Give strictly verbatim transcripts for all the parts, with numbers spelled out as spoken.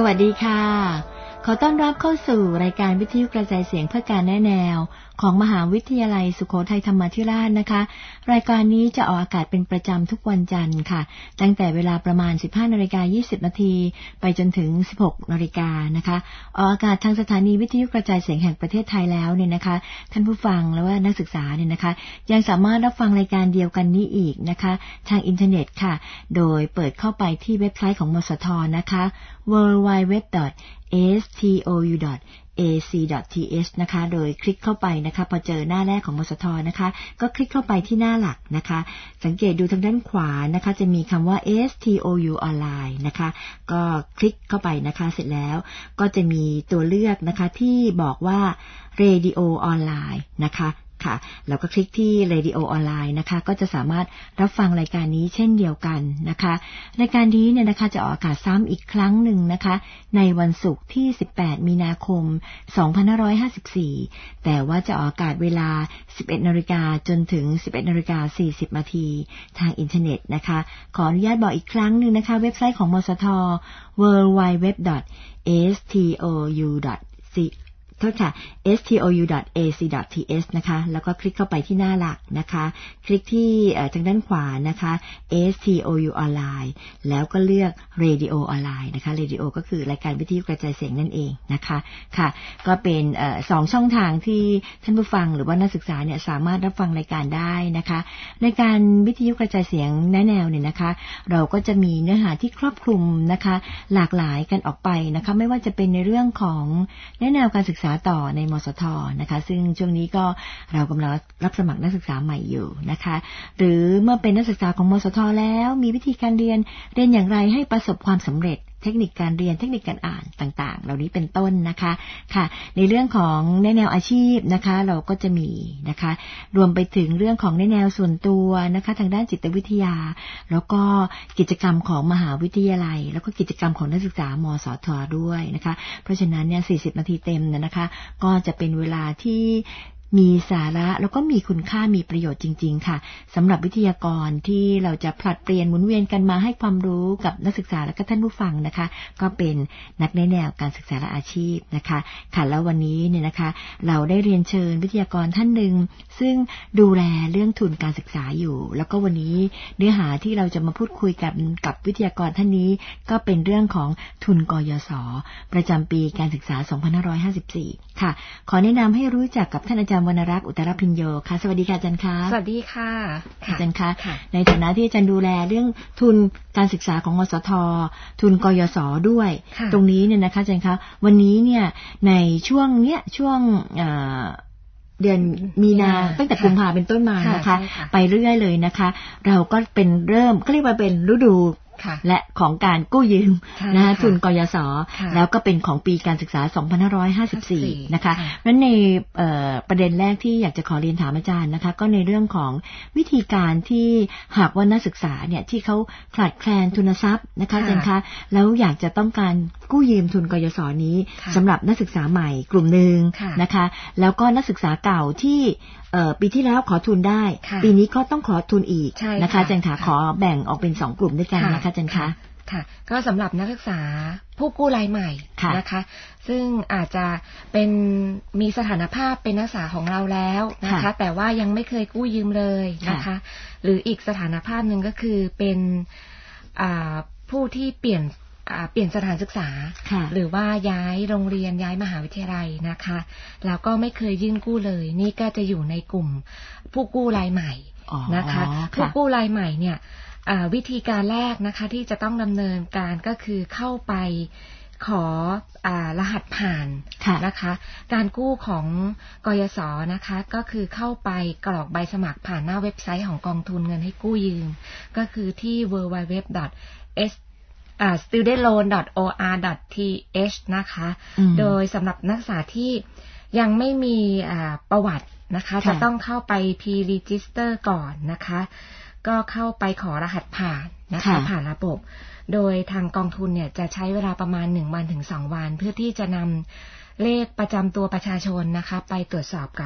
วัสดีค่ะขอต้อนรับเข้าสู่รายการวิทยุกระจายเสียงเพื่อการแนะแนวของมหาวิทยาลัยสุโขทัยธรรมาธิราชนะคะรายการนี้จะออกอากาศเป็นประจำทุกวันจันทร์ค่ะตั้งแต่เวลาประมาณ สิบห้านาฬิกายี่สิบนาทีไปจนถึง สิบหกนาฬิกานะคะออกอากาศทางสถานีวิทยุกระจายเสียงแห่งประเทศไทยแล้วเนี่ยนะคะท่านผู้ฟังและว่านักศึกษาเนี่ยนะคะยังสามารถรับฟังรายการเดียวกันนี้อีกนะคะทางอินเทอร์เน็ตค่ะโดยเปิดเข้าไปที่เว็บไซต์ของมสทนะคะ ดับเบิลยู ดับเบิลยู ดับเบิลยู ดอท เอ เอส ที โอ ยู ดอท เอ ซี ดอท ที เอช นะคะโดยคลิกเข้าไปนะคะพอเจอหน้าแรกของมสทนะคะก็คลิกเข้าไปที่หน้าหลักนะคะสังเกตดูทางด้านขวานะคะจะมีคำว่า เอ เอส ที โอ ยู ออนไลน์นะคะก็คลิกเข้าไปนะคะเสร็จแล้วก็จะมีตัวเลือกนะคะที่บอกว่า Radio ออนไลน์นะคะค่ะแล้วก็คลิกที่ Radio ออนไลน์นะคะก็จะสามารถรับฟังรายการนี้เช่นเดียวกันนะคะรายการนี้เนี่ยนะคะจะออกอากาศซ้ำอีกครั้งหนึ่งนะคะในวันศุกร์ที่สิบแปดมีนาคมสองพันห้าร้อยห้าสิบสี่แต่ว่าจะออกอากาศเวลา สิบเอ็ดนาฬิกา จนถึง สิบเอ็ดนาฬิกาสี่สิบนาทีทางอินเทอร์เน็ตนะคะขออนุญาตบอกอีกครั้งหนึ่งนะคะเว็บไซต์ของมสท ดับเบิลยู ดับเบิลยู ดับเบิลยู ดอท เอ เอส ที โอ ยู ดอท ซี โทษค่ะ เอส ที โอ ยู ดอท เอ ซี ดอท ที เอช นะคะแล้วก็คลิกเข้าไปที่หน้าหลักนะคะคลิกที่ทางด้านขวานะคะ เอ เอส ที โอ ยู ออนไลน์แล้วก็เลือก Radio ออนไลน์นะคะ Radio ก็คือรายการวิทยุกระจายเสียงนั่นเองนะคะค่ะก็เป็นเอ่อสองช่องทางที่ท่านผู้ฟังหรือว่านักศึกษาเนี่ยสามารถรับฟังรายการได้นะคะในการวิทยุกระจายเสียงแนะแนวเนี่ยนะคะเราก็จะมีเนื้อหาที่ครอบคลุมนะคะหลากหลายกันออกไปนะคะไม่ว่าจะเป็นในเรื่องของแนะแนวการศึกษาต่อในมสทนะคะซึ่งช่วงนี้ก็เรากำลังรับสมัครนักศึกษาใหม่อยู่นะคะหรือเมื่อเป็นนักศึกษาของมสทแล้วมีวิธีการเรียนเรียนอย่างไรให้ประสบความสำเร็จเทคนิคการเรียนเทคนิคการอ่านต่างๆเหล่านี้เป็นต้นนะคะค่ะในเรื่องของแนวอาชีพนะคะเราก็จะมีนะคะรวมไปถึงเรื่องของแนวส่วนตัวนะคะทางด้านจิตวิทยาแล้วก็กิจกรรมของมหาวิทยาลัยแล้วก็กิจกรรมของนักศึกษามสทด้วยนะคะเพราะฉะนั้นเนี่ยสี่สิบนาทีเต็มนะคะก็จะเป็นเวลาที่มีสาระแล้วก็มีคุณค่ามีประโยชน์จริงๆค่ะสำหรับวิทยากรที่เราจะผลัดเปลี่ยนหมุนเวียนกันมาให้ความรู้กับนักศึกษาและก็ท่านผู้ฟังนะคะก็เป็นนักแนะแนวการศึกษาและอาชีพนะคะค่ะแล้ววันนี้เนี่ยนะคะเราได้เรียนเชิญวิทยากรท่านหนึ่งซึ่งดูแลเรื่องทุนการศึกษาอยู่แล้วก็วันนี้เนื้อหาที่เราจะมาพูดคุยกับกับวิทยากรท่านนี้ก็เป็นเรื่องของทุนกยศประจำปีการศึกษาสองพันห้าร้อยห้าสิบสี่ค่ะขอแนะนำให้รู้จักกับท่านอาจารย์วรรณรักษ์อุตตรพิญโยค่ะสวัสดีค่ะอาจารย์คะสวัสดีค่ะอาจารย์คะในฐานะที่อาจารย์ดูแลเรื่องทุนการศึกษาของมสททุนกยศด้วยตรงนี้เนี่ยนะคะอาจารย์คะวันนี้เนี่ยในช่วงเนี้ยช่วงเดือนมีนาตั้งแต่กุมภาเป็นต้นมานะคะไปเรื่อยเลยนะคะเราก็เป็นเริ่มก็เรียกว่าเป็นฤดูและของการกู้ยืมนะคะทุนกยศแล้วก็เป็นของปีการศึกษาสองพันห้าร้อยห้าสิบสี่นะคะนั้นในประเด็นแรกที่อยากจะขอเรียนถามอาจารย์นะคะก็ในเรื่องของวิธีการที่หากว่านักศึกษาเนี่ยที่เขาขาดแคลนทุนทรัพย์นะคะอาจารย์คะแล้วอยากจะต้องการกู้ยืมทุนกยศนี้สำหรับนักศึกษาใหม่กลุ่มนึงนะคะแล้วก็นักศึกษาเก่าที่ปีที่แล้วขอทุนได้ปีนี้ก็ต้องขอทุนอีกนะคะอาจารย์คะขอแบ่งออกเป็นสองกลุ่มด้วยกันนะคะอาจารย์คะค่ะก็สำหรับนักศึกษาผู้กู้รายใหม่นะคะซึ่งอาจจะเป็นมีสถานภาพเป็นนักศึกษาของเราแล้วนะคะแต่ว่ายังไม่เคยกู้ยืมเลยนะคะหรืออีกสถานภาพหนึ่งก็คือเป็นผู้ที่เปลี่ยนเปลี่ยนสถานศึกษาหรือว่าย้ายโรงเรียนย้ายมหาวิทยาลัยนะคะแล้วก็ไม่เคยยื่นกู้เลยนี่ก็จะอยู่ในกลุ่มผู้กู้รายใหม่นะคะผู้กู้รายใหม่เนี่ยวิธีการแรกนะคะที่จะต้องดำเนินการก็คือเข้าไปขออ่ารหัสผ่านนะคะการกู้ของกยศนะคะก็คือเข้าไปกรอกใบสมัครผ่านหน้าเว็บไซต์ของกองทุนเงินให้กู้ยืมก็คือที่ ดับเบิลยู ดับเบิลยู ดับเบิลยู ดอท เอส อ่า student loan ดอท โอ อาร์ ดอท ที เอช นะคะโดยสำหรับนักศึกษาที่ยังไม่มีอ่าประวัตินะคะจะต้องเข้าไป pre-register ก่อนนะคะก็เข้าไปขอรหัสผ่านนะคะผ่านระบบโดยทางกองทุนเนี่ยจะใช้เวลาประมาณหนึ่งวันถึงสองวันเพื่อที่จะนำเลขประจำตัวประชาชนนะคะไปตรวจสอบกับ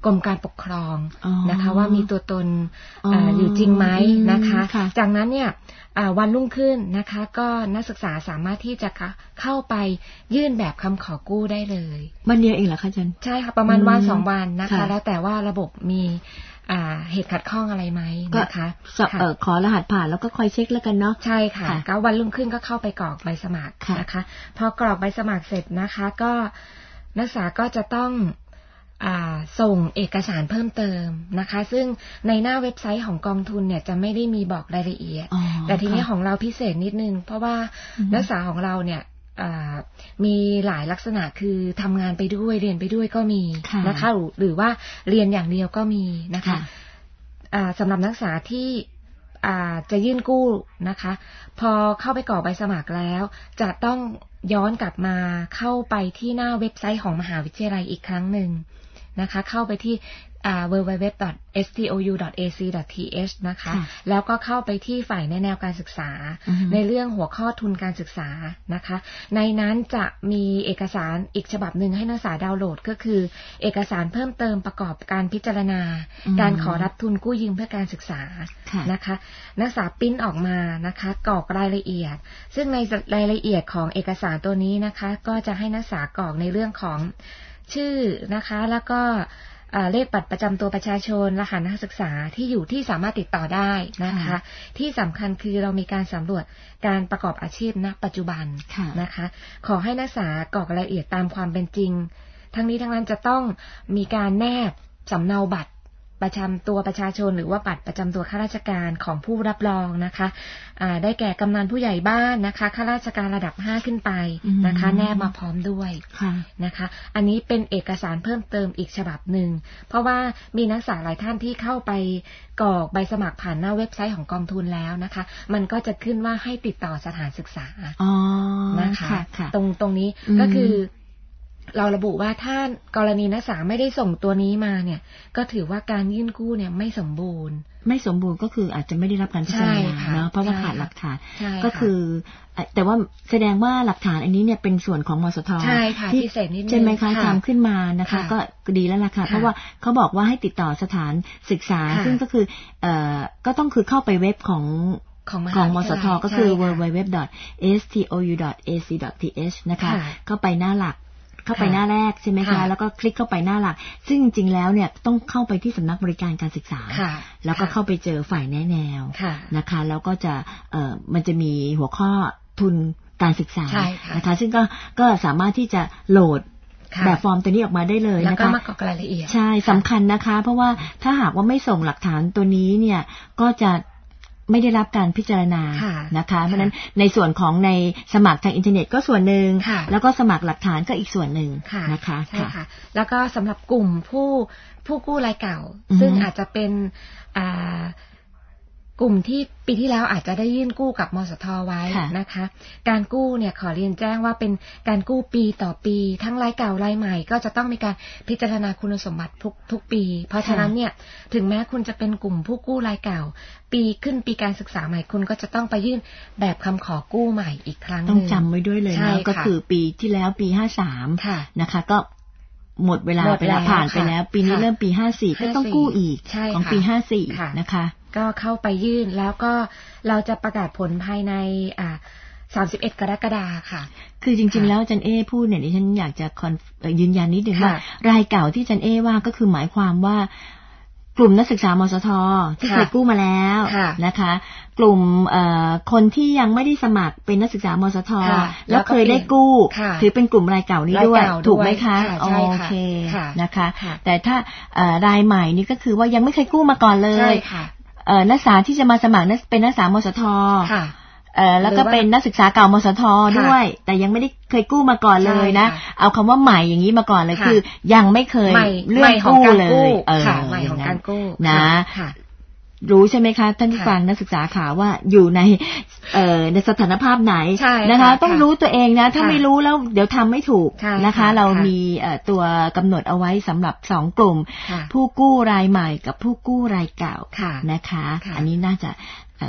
กรมการปกครองนะคะว่ามีตัวตน อ, อยู่จริงไหมนะคะจากนั้นเนี่ยวันรุ่งขึ้นนะคะก็นักศึกษาสามารถที่จะเข้าไปยื่นแบบคำขอกู้ได้เลยวันเดียวเองเหรอคะอาจารย์ใช่ค่ะประมาณวันสองวันนะคะแล้วแต่ว่าระบบมีเหตุขัดข้องอะไรไหมนะคะขอรหัสผ่านแล้วก็คอยเช็คแล้วกันเนาะใช่ค่ะก็วันรุ่งขึ้นก็เข้าไปกรอกใบสมัครนะคะพอกรอกใบสมัครเสร็จนะคะก็นักศึกษาก็จะต้องส่งเอกสารเพิ่มเติมนะคะซึ่งในหน้าเว็บไซต์ของกองทุนเนี่ยจะไม่ได้มีบอกรายละเอียดแต่ทีนี้ของเราพิเศษนิดนึงเพราะว่านักศึกษาของเราเนี่ยมีหลายลักษณะคือทำงานไปด้วยเรียนไปด้วยก็มีนะคะหรือว่าเรียนอย่างเดียวก็มีนะคะสำหรับนักศึกษาที่จะยื่นกู้นะคะพอเข้าไปกรอกใบสมัครแล้วจะต้องย้อนกลับมาเข้าไปที่หน้าเว็บไซต์ของมหาวิทยาลัยอีกครั้งหนึ่งนะคะเข้าไปที่ ดับเบิลยู ดับเบิลยู ดับเบิลยู ดอท เอส ที โอ ยู ดอท เอ ซี ดอท ที เอช นะคะแล้วก็เข้าไปที่ฝ่ายแนะแนวการศึกษาในเรื่องหัวข้อทุนการศึกษานะคะในนั้นจะมีเอกสารอีกฉบับหนึ่งให้นักศึกษาดาวน์โหลดก็คือเอกสารเพิ่มเติมประกอบการพิจารณาการขอรับทุนกู้ยืมเพื่อการศึกษานะคะนักศึกษาปริ้นออกมานะคะกรอกรายละเอียดซึ่งในรายละเอียดของเอกสารตัวนี้นะคะก็จะให้นักศึกษากรอกในเรื่องของชื่อนะคะแล้วก็เลขบัตรประจำตัวประชาชนรหัสนักศึกษาที่อยู่ที่สามารถติดต่อได้นะคะที่สำคัญคือเรามีการสำรวจการประกอบอาชีพณปัจจุบันนะคะขอให้นักศึกษากรอกรายละเอียดตามความเป็นจริงทั้งนี้ทั้งนั้นจะต้องมีการแนบสำเนาบัตรประจำตัวประชาชนหรือว่าบัตรประจำตัวข้าราชการของผู้รับรองนะคะได้แก่กำนันผู้ใหญ่บ้านนะคะข้าราชการระดับห้าขึ้นไปนะคะแนบมาพร้อมด้วยนะคะอันนี้เป็นเอกสารเพิ่มเติมอีกฉบับหนึ่งเพราะว่ามีนักศึกษาหลายท่านที่เข้าไปกรอกใบสมัครผ่านหน้าเว็บไซต์ของกองทุนแล้วนะคะมันก็จะขึ้นว่าให้ติดต่อสถานศึกษานะคะตรงตรงนี้ก็คือเราระบุว่าถ้ากรณีนักศึกษาไม่ได้ส่งตัวนี้มาเนี่ยก็ถือว่าการยื่นกู้เนี่ยไม่สมบูรณ์ไม่สมบูรณ์ก็คืออาจจะไม่ได้รับการพิจารณาเนาะเพราะว่าขาดหลักฐานก็คือแต่ว่าแสดงว่าหลักฐานอันนี้เนี่ยเป็นส่วนของมสท. ที่พิเศษนิดนึงใช่ไหมคะทำขึ้นมานะคะก็ดีแล้วล่ะค่ะเพราะว่าเขาบอกว่าให้ติดต่อสถานศึกษาซึ่งก็คือเอ่อก็ต้องคือเข้าไปเว็บของของมสท.ก็คือ ดับเบิลยู ดับเบิลยู ดับเบิลยู ดอท เอส ที โอ ยู ดอท เอ ซี ดอท ที เอช นะคะเข้าไปหน้าหลักเข้าไปหน้าแรกใช่ไหมคะแล้วก็คลิกเข้าไปหน้าหลักซึ่งจริงแล้วเนี่ยต้องเข้าไปที่สำนักบริการการศึกษาแล้วก็เข้าไปเจอฝ่ายแนะแนวนะคะแล้วก็จะเอ่อมันจะมีหัวข้อทุนการศึกษานะคะซึ่งก็ก็สามารถที่จะโหลดแบบฟอร์มตัวนี้ออกมาได้เลยนะคะแล้วก็มากรอกรายละเอียดใช่สำคัญนะคะเพราะว่าถ้าหากว่าไม่ส่งหลักฐานตัวนี้เนี่ยก็จะไม่ได้รับการพิจารณานะคะเพราะฉะนั้นในส่วนของในสมัครทางอินเทอร์เน็ตก็ส่วนหนึ่งแล้วก็สมัครหลักฐานก็อีกส่วนหนึ่งนะคะใช่ค่ะแล้วก็สำหรับกลุ่มผู้ผู้กู้รายเก่าซึ่งอาจจะเป็นอ่ากลุ่มที่ปีที่แล้วอาจจะได้ยื่นกู้กับมสท.ไว้นะคะการกู้เนี่ยขอเรียนแจ้งว่าเป็นการกู้ปีต่อปีทั้งรายเก่ารายใหม่ก็จะต้องมีการพิจารณาคุณสมบัติทุกทุกปีเพราะฉะนั้นเนี่ยถึงแม้คุณจะเป็นกลุ่มผู้กู้รายเก่าปีขึ้นปีการศึกษาใหม่คุณก็จะต้องไปยื่นแบบคำขอกู้ใหม่อีกครั้งนึงต้องจำไว้ด้วยเลยนะก็คือปีที่แล้วปีห้าสามนะคะก็หมดเวลาไปแล้วผ่านไปแล้วปีนี้เริ่มปีห้าสี่ก็ต้องกู้อีกของปีห้าสี่นะคะก็เข้าไปยื่นแล้วก็เราจะประกาศผลภายในอ่าสามสิบเอ็ดกรกฎาคมค่ะคือจริงๆแล้วจันเอ้พูดเนี่ยดิฉันอยากจะยืนยันนิดนึงว่ารายเก่าที่จันเอ้ว่าก็คือหมายความว่ากลุ่มนักศึกษามสท.ที่เคยกู้มาแล้วนะคะกลุ่มคนที่ยังไม่ได้สมัครเป็นนักศึกษามสท.แล้วเคยได้กู้ถือเป็นกลุ่มรายเก่านี้ด้วยถูกไหมคะโอเคนะคะแต่ถ้ารายใหม่นี่ก็คือว่ายังไม่เคยกู้มาก่อนเลยนักศึกษาที่จะมาสมัครเป็นนักศึกษามสท.เอ่อแล้วก็เป็นนักศึกษาเก่ามสท.ด้วยแต่ยังไม่ได้เคยกู้มาก่อนเลยนะเอาคำว่าใหม่อย่างนี้มาก่อนเลยคือยังไม่เคยเรื่องกู้เลยเออใหม่ของการกู้นะรู้ใช่ไหมคะท่านผู้ฟังนักศึกษาข่าวว่าอยู่ในเอ่อในสถานภาพไหนนะคะต้องรู้ตัวเองนะถ้าไม่รู้แล้วเดี๋ยวทำไม่ถูกนะคะเรามีตัวกำหนดเอาไว้สำหรับสองกลุ่มผู้กู้รายใหม่กับผู้กู้รายเก่านะคะอันนี้น่าจะ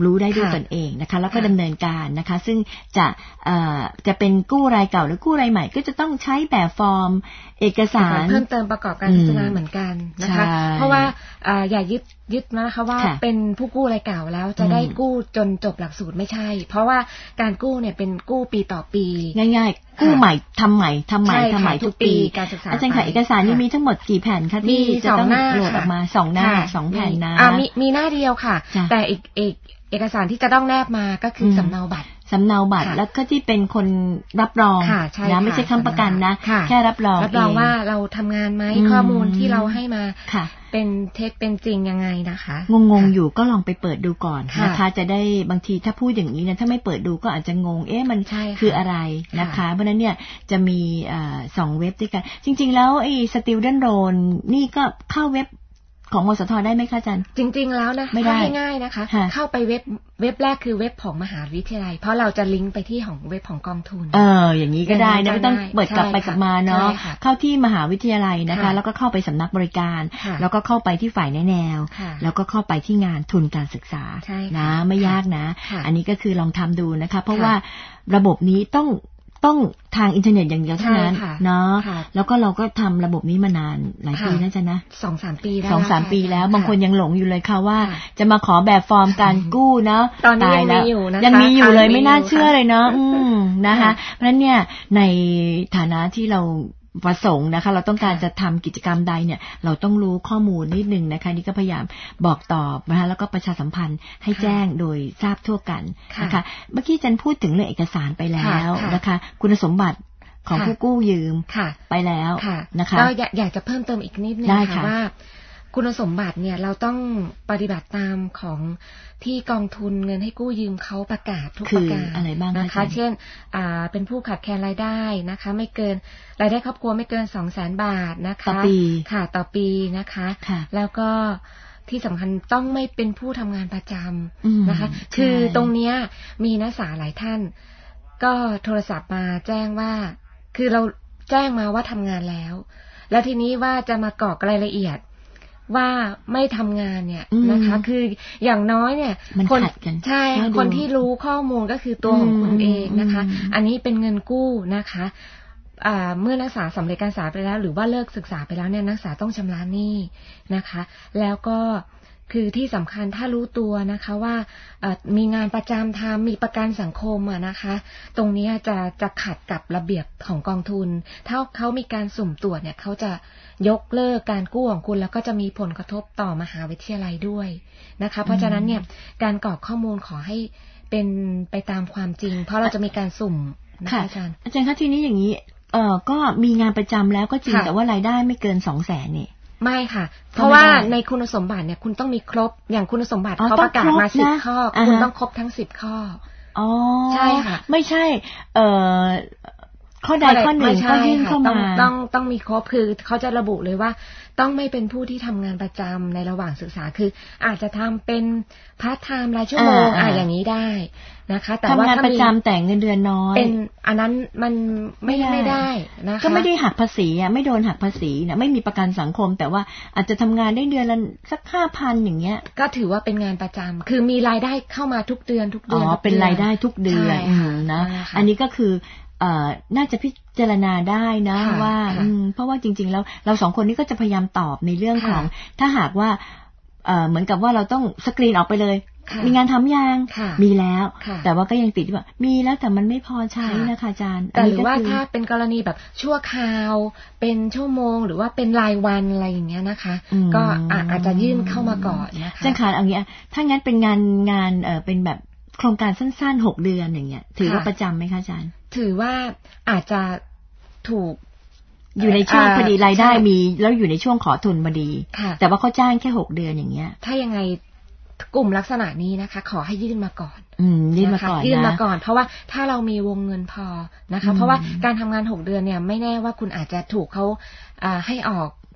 รู้ได้ด้วยตนเองนะคะแล้วก็ดำเนินการนะคะซึ่งจะจะเป็นกู้รายเก่าหรือกู้รายใหม่ก็จะต้องใช้แบบฟอร์มเอกสารเพิ่มเติมประกอบการพิจารณาเหมือนกันนะคะเพราะว่าอย่ายึดยึดนะคะว่าเป็นผู้กู้รายเก่าแล้วจะได้กู้จนจบหลักสูตรไม่ใช่เพราะว่าการกู้เนี่ยเป็นกู้ปีต่อปีง่ายๆกู้ใหม่ทำใหม่ทำใหม่ทำใหม่ทุกปีการศึกษาอาจารย์ค่ะเอกสารนี่มีทั้งหมดกี่แผ่นคะที่จะต้องโหลดออกมาสองหน้าสองแผ่นนะมีมีหน้าเดียวค่ะแต่อีกอีกเอกสารที่จะต้องแนบมาก็คือสำเนาบัตรสำเนาบัตรแล้วก็ที่เป็นคนรับรองนะไม่ใช่ค้ำประกันนะแค่รับรองรับรองว่าเราทำงานไหมข้อมูลที่เราให้มาเป็นเท็จเป็นจริงยังไงนะคะงงๆอยู่ก็ลองไปเปิดดูก่อนนะคะจะได้บางทีถ้าพูดอย่างนี้นะถ้าไม่เปิดดูก็อาจจะงงเอ๊ะมันคืออะไรนะคะเพราะนั้นเนี่ยจะมีสองเว็บด้วยกันจริงๆแล้วไอ้ Student Loan นี่ก็เข้าเว็บของมสทได้ไหมคะอาจารย์จริงๆแล้วนะไม่ได้ง่ายๆนะคะเข้าไปเว็บเว็บแรกคือเว็บของมหาวิทยาลัยเพราะเราจะลิงก์ไปที่ของเว็บของกองทุนเอออย่างนี้ก็ได้นะไม่ต้องเปิดกลับไปกลับมาเนาะเข้าที่มหาวิทยาลัยนะคะแล้วก็เข้าไปสำนักบริการแล้วก็เข้าไปที่ฝ่ายแนะแนวแล้วก็เข้าไปที่งานทุนการศึกษานะไม่ยากนะอันนี้ก็คือลองทำดูนะคะเพราะว่าระบบนี้ต้องต้องทางอินเทอร์เน็ตอย่างเดียวเท่านั้นเนาะแล้วก็เราก็ทำระบบนี้มานานหลายปีนะจ๊ะนะสองสามปีแล้วสองสามปีแล้วบางคนยังหลงอยู่เลยค่ะว่าจะมาขอแบบฟอร์มการกู้เนาะตอนนี้ยังมีอยู่นะคะยังมีอยู่เลยไม่น่าเชื่อเลยเนาะอืมนะคะเพราะฉะนั้นเนี่ยในฐานะที่เราประสงค์นะคะเราต้องการจะทำกิจกรรมใดเนี่ยเราต้องรู้ข้อมูลนิดนึงนะคะนี่ก็พยายามบอกตอบนะคะแล้วก็ประชาสัมพันธ์ให้แจ้งโดยทราบทั่วกันนะคะเมื่อกี้จันพูดถึงเรื่องเอกสารไปแล้วนะคะคุณสมบัติของผู้กู้ยืมไปแล้วนะคะก็อยากจะเพิ่มเติมอีกนิดนึงค่ะว่าคุณสมบัติเนี่ยเราต้องปฏิบัติตามของที่กองทุนเงินให้กู้ยืมเขาประกาศทุกประการอะไรบ้างนะคะเช่นเป็นผู้ขาดแคลนรายได้นะคะไม่เกินรายได้ครอบครัวไม่เกิน สองแสน บาทนะคะต่อปีค่ะต่อปีนะคะแล้วก็ที่สำคัญต้องไม่เป็นผู้ทำงานประจำนะคะคือตรงนี้มีนักศึกษาหลายท่านก็โทรศัพท์มาแจ้งว่าคือเราแจ้งมาว่าทำงานแล้วแล้วทีนี้ว่าจะมากรอกรายละเอียดว่าไม่ทำงานเนี่ยนะคะคืออย่างน้อยเนี่ยคนใช่คนที่รู้ข้อมูลก็คือตัวของคุณเองนะคะอันนี้เป็นเงินกู้นะคะเมื่อนักศึกษาสำเร็จการศึกษาไปแล้วหรือว่าเลิกศึกษาไปแล้วเนี่ยนักศึกษาต้องชำระหนี้นะคะแล้วก็คือที่สำคัญถ้ารู้ตัวนะคะว่ามีงานประจำทำมีประกันสังคมอะนะคะตรงนี้จะจะขัดกับระเบียบของกองทุนถ้าเขามีการสุ่มตรวจเนี่ยเขาจะยกเลิกการกู้ของคุณแล้วก็จะมีผลกระทบต่อมหาวิทยาลัยด้วยนะคะเพราะฉะนั้นเนี่ยการกรอกข้อมูลขอให้เป็นไปตามความจริงเพราะเราจะมีการสุ่มนะคะอาจารย์อาจารย์คะทีนี้อย่างนี้เอ่อก็มีงานประจำแล้วก็จริงแต่ว่ารายได้ไม่เกินสองแสนนี่ไม่ค่ะเพราะว่าในคุณสมบัติเนี่ยคุณต้องมีครบอย่างคุณสมบัติเขาประกาศมาสิบข้อคุณต้องครบทั้งสิบข้ออ๋อใช่ค่ะไม่ใช่เอ่อข้อใดข้อหนึ่งก็ยื่นเข้ามาต้องต้องมีครบคือเขาจะระบุเลยว่าต้องไม่เป็นผู้ที่ทำงานประจำในระหว่างศึกษาคืออาจจะทำเป็นพาร์ทไทม์รายชั่วโมงอ่าอย่างนี้ได้นะคะแต่ว่าทำงานประจำแต่เงินเดือนน้อยเป็นอันนั้นมันไม่ไม่ได้นะคะก็ไม่ได้หักภาษีอ่ะไม่โดนหักภาษีนะไม่มีประกันสังคมแต่ว่าอาจจะทำงานได้เดือนละสักห้าพันอย่างเงี้ยก็ถือว่าเป็นงานประจำคือมีรายได้เข้ามาทุกเดือนทุกเดือนอ๋อเป็นรายได้ทุกเดือนนะอันนี้ก็คือเอ่อน่าจะพิจารณาได้นะว่าเพราะว่าจริงๆแล้วเราสองคนนี้ก็จะพยายามตอบในเรื่องของถ้าหากว่าเอ่อเหมือนกับว่าเราต้องสกรีนออกไปเลยมีงานทำยังมีแล้วแต่ว่าก็ยังติดว่ามีแล้วแต่มันไม่พอใช้นะคะอาจารย์แต่หรือว่าถ้าเป็นกรณีแบบชั่วคราวเป็นชั่วโมงหรือว่าเป็นรายวันอะไรอย่างเงี้ยนะคะก็อาจจะยื่นเข้ามาก่อนนะคะอาจารย์คะอย่างเงี้ยถ้างั้นเป็นงานงานเอ่อเป็นแบบโครงการสั้นๆหกเดือนอย่างเงี้ยถือว่าประจำไหมคะอาจารย์ถือว่าอาจจะถูกอยู่ในช่วงพอดีรายได้มีแล้วอยู่ในช่วงขอทุนพอดีแต่ว่าเขาจ้างแค่หกเดือนอย่างเงี้ยถ้ายังไงกลุ่มลักษณะนี้นะคะขอให้ยื่นมาก่อนอืมยื่นมาก่อนนะยื่นมาก่อนเพราะว่าถ้าเรามีวงเงินพอนะคะเพราะว่าการทำงานหกเดือนเนี่ยไม่แน่ว่าคุณอาจจะถูกเขาให้ออก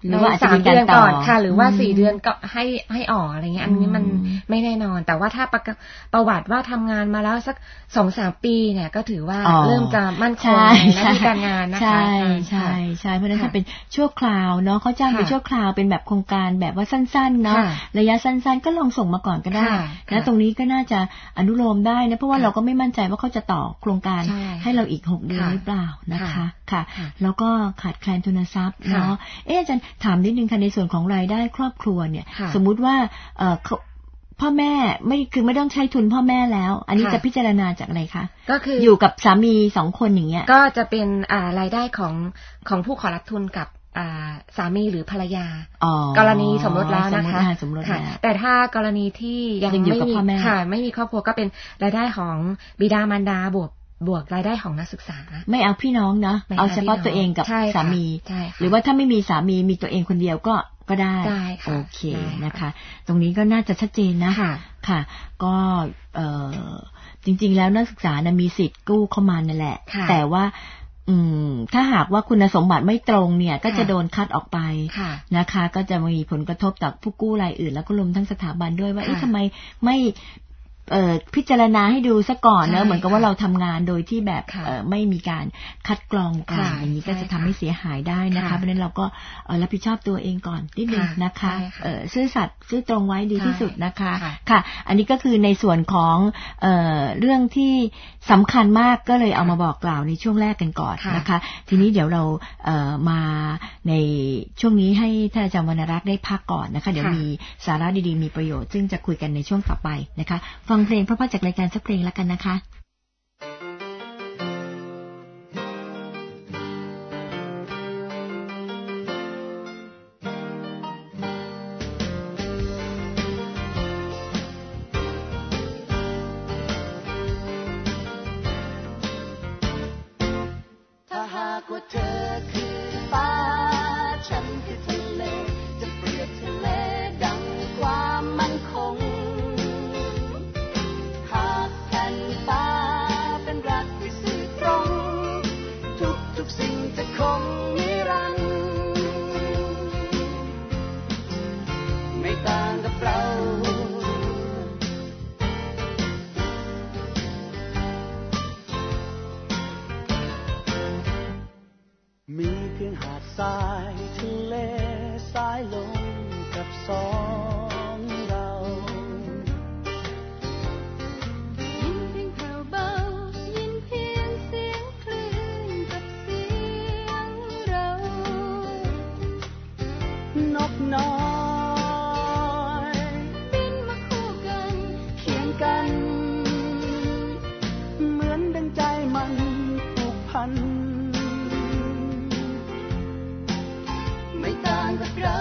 หรือว่าอาจจะมีการต่อค่ะหรือว่าสี่เดือนก็ให้ให้ออกอะไรเงี้ยอันนี้มันไม่แน่นอนแต่ว่าถ้าประวัติว่าทำงานมาแล้วสัก สองถึงสาม ปีเนี่ยก็ถือว่าเริ่มจะมั่นคงในหน้าที่การงานนะคะใช่ใช่ใช่เพราะฉะนั้นถ้าเป็นชั่วคราวเนาะเขาจ้างเป็นชั่วคราวเป็นแบบโครงการแบบว่าสั้นๆเนาะระยะสั้นๆก็ลองส่งมาก่อนก็ได้นะตรงนี้ก็น่าจะอนุโลมได้นะเพราะว่าเราก็ไม่มั่นใจว่าเขาจะต่อโครงการให้เราอีกหกเดือนหรือเปล่านะคะค่ะแล้วก็ขาดแคลนทุนทรัพย์เนาะเอ๊ะอาจารย์ถามนิดนึงค่ะในส่วนของรายได้ครอบครัวเนี่ยสมมุติว่าเอ่อพ่อแม่ไม่คือไม่ต้องใช้ทุนพ่อแม่แล้วอันนี้จะพิจารณาจากอะไรคะก็คืออยู่กับสามีสองคนอย่างเงี้ยก็จะเป็นอ่ารายได้ของของผู้ขอรับทุนกับอ่าสามีหรือภรรยากรณีสมรสแล้วนะคะแต่ถ้ากรณีที่ยังไม่มีค่ะไม่มีครอบครัวก็เป็นรายได้ของบิดามารดาบวกบวกรายได้ของนักศึกษาไม่เอาพี่น้องเนาะเอาเฉพาะตัวเองกับสามีหรือว่าถ้าไม่มีสามีมีตัวเองคนเดียวก็ก็ได้โอเคนะคะตรงนี้ก็น่าจะชัดเจนนะค่ะก็เอ่อจริงๆแล้วนักศึกษานะมีสิทธิ์กู้เข้ามานั่นแหละแต่ว่าอืมถ้าหากว่าคุณสมบัติไม่ตรงเนี่ยก็จะโดนคัดออกไปนะคะก็จะมีผลกระทบต่อผู้กู้รายอื่นแล้วก็รวมทั้งสถาบันด้วยว่าเอ๊ะทำไมไม่เอ่อพิจารณาให้ดูซะก่อนเนอะเหมือนกับว่าเราทำงานโดยที่แบบเอ่อไม่มีการคัดกรองก่อนอย่างนี้ก็จะทำให้เสียหายได้นะคะเพราะฉะนั้นเราก็เอ่อรับผิดชอบตัวเองก่อนนิดนึงนะคะเอ่อซื่อสัตย์ซื่อตรงไว้ดีที่สุดนะคะค่ะอันนี้ก็คือในส่วนของเอ่อเรื่องที่สำคัญมากก็เลยเอามาบอกกล่าวในช่วงแรกกันก่อนนะคะทีนี้เดี๋ยวเราเอ่อมาในช่วงนี้ให้ท่านอาจารย์วรรณรักษ์ได้พักก่อนนะคะเดี๋ยวมีสาระดีๆมีประโยชน์ซึ่งจะคุยกันในช่วงต่อไปนะคะฟังเพลงเพราะๆจากรายการสักเพลงแล้วกันนะคะถ้าหากว่าเธอคือฟ้าฉันคือทะเลจะเปรียบทะเลดังความมั่นคงสิ่งจะคงนิรันดร์ไม่ต่างกับเรามีเพียงหาดทรายทะเลสายลมกับสองเรายินเพียงแผ่วเบายินเพียงเสียงคลื่นกับเสียงเรานกน้อยบินมาคู่กันเคียงกันเหมือนดังใจมันผูกพันไม่ต่างกับเรา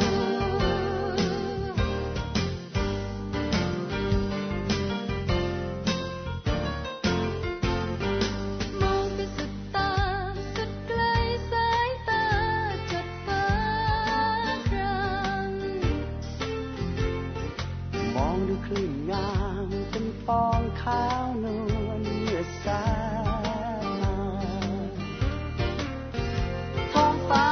มองไปสุดตาสุดไกลสายตาจดฟ้าครามมองดูคลื่นงามเป็นฟองขาวนวลเมื่อสายมาท้องฟ้า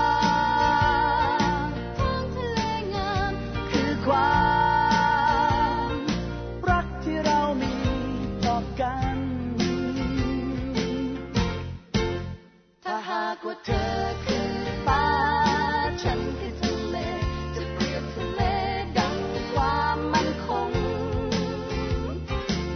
ว่าเธอคือฟ้าฉันคือทะเลจะเปรียบทะเลดังความมั่นคง